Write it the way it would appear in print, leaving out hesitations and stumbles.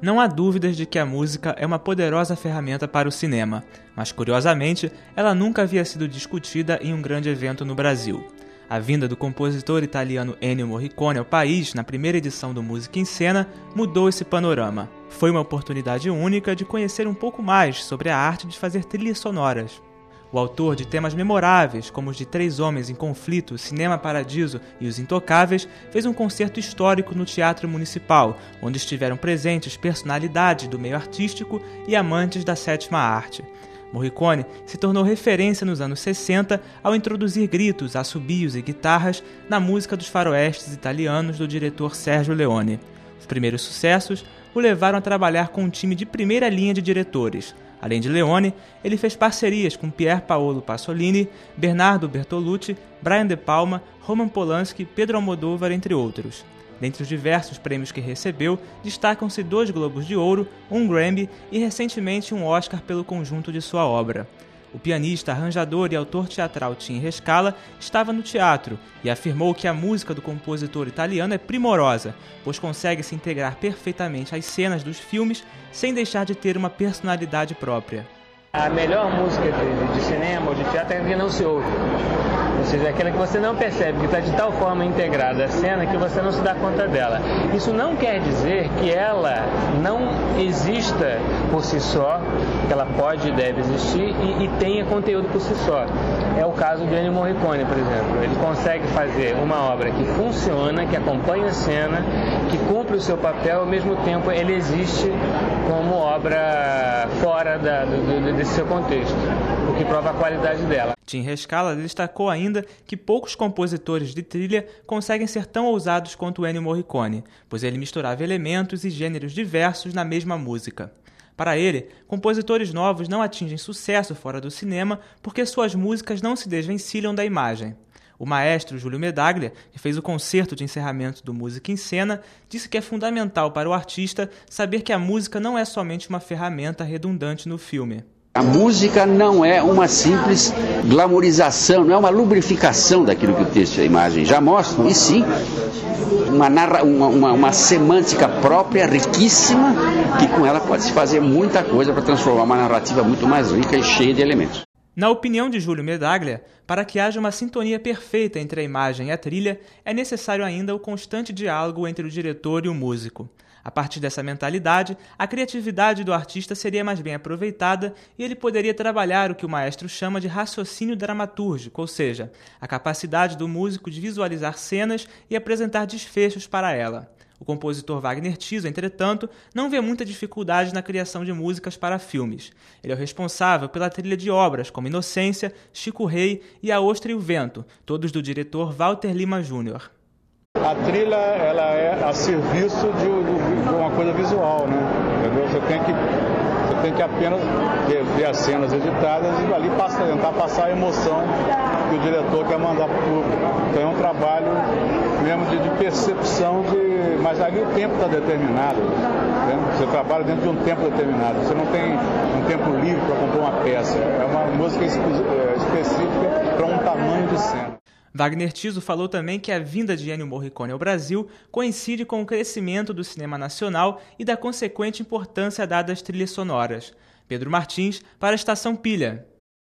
Não há dúvidas de que a música é uma poderosa ferramenta para o cinema, mas curiosamente, ela nunca havia sido discutida em um grande evento no Brasil. A vinda do compositor italiano Ennio Morricone ao país na primeira edição do Música em Cena mudou esse panorama. Foi uma oportunidade única de conhecer um pouco mais sobre a arte de fazer trilhas sonoras. O autor de temas memoráveis, como os de Três Homens em Conflito, Cinema Paradiso e Os Intocáveis, fez um concerto histórico no Teatro Municipal, onde estiveram presentes personalidades do meio artístico e amantes da sétima arte. Morricone se tornou referência nos anos 60 ao introduzir gritos, assobios e guitarras na música dos faroestes italianos do diretor Sergio Leone. Os primeiros sucessos o levaram a trabalhar com um time de primeira linha de diretores. Além de Leone, ele fez parcerias com Pier Paolo Pasolini, Bernardo Bertolucci, Brian De Palma, Roman Polanski, Pedro Almodóvar, entre outros. Dentre os diversos prêmios que recebeu, destacam-se 2 Globos de Ouro, um Grammy e recentemente um Oscar pelo conjunto de sua obra. O pianista, arranjador e autor teatral Tim Rescala estava no teatro e afirmou que a música do compositor italiano é primorosa, pois consegue se integrar perfeitamente às cenas dos filmes sem deixar de ter uma personalidade própria. A melhor música de cinema ou de teatro é a que não se ouve. Ou seja, aquela que você não percebe, que está de tal forma integrada à cena que você não se dá conta dela. Isso não quer dizer que ela não exista por si só, que ela pode e deve existir e tenha conteúdo por si só. É o caso de Ennio Morricone, por exemplo. Ele consegue fazer uma obra que funciona, que acompanha a cena, que cumpre o seu papel, ao mesmo tempo ele existe como obra fora desse seu contexto, o que prova a qualidade dela. Tim Rescala destacou ainda que poucos compositores de trilha conseguem ser tão ousados quanto Ennio Morricone, pois ele misturava elementos e gêneros diversos na mesma música. Para ele, compositores novos não atingem sucesso fora do cinema porque suas músicas não se desvencilham da imagem. O maestro Júlio Medaglia, que fez o concerto de encerramento do Música em Cena, disse que é fundamental para o artista saber que a música não é somente uma ferramenta redundante no filme. A música não é uma simples glamorização, não é uma lubrificação daquilo que o texto e a imagem já mostram, e sim uma semântica própria, riquíssima, que com ela pode-se fazer muita coisa para transformar uma narrativa muito mais rica e cheia de elementos. Na opinião de Júlio Medaglia, para que haja uma sintonia perfeita entre a imagem e a trilha, é necessário ainda o constante diálogo entre o diretor e o músico. A partir dessa mentalidade, a criatividade do artista seria mais bem aproveitada e ele poderia trabalhar o que o maestro chama de raciocínio dramatúrgico, ou seja, a capacidade do músico de visualizar cenas e apresentar desfechos para ela. O compositor Wagner Tiso, entretanto, não vê muita dificuldade na criação de músicas para filmes. Ele é o responsável pela trilha de obras como Inocência, Chico Rei e A Ostra e o Vento, todos do diretor Walter Lima Jr. A trilha ela é a serviço de uma coisa visual, né? Entendeu? Você tem que apenas ver as cenas editadas e ali tentar passar a emoção que o diretor quer mandar para o público. Então é um trabalho mesmo de percepção mas ali o tempo está determinado. Né? Você trabalha dentro de um tempo determinado. Você não tem um tempo livre para compor uma peça. É uma música específica para um tamanho de cena. Wagner Tiso falou também que a vinda de Ennio Morricone ao Brasil coincide com o crescimento do cinema nacional e da consequente importância dada às trilhas sonoras. Pedro Martins, para a Estação Pilha.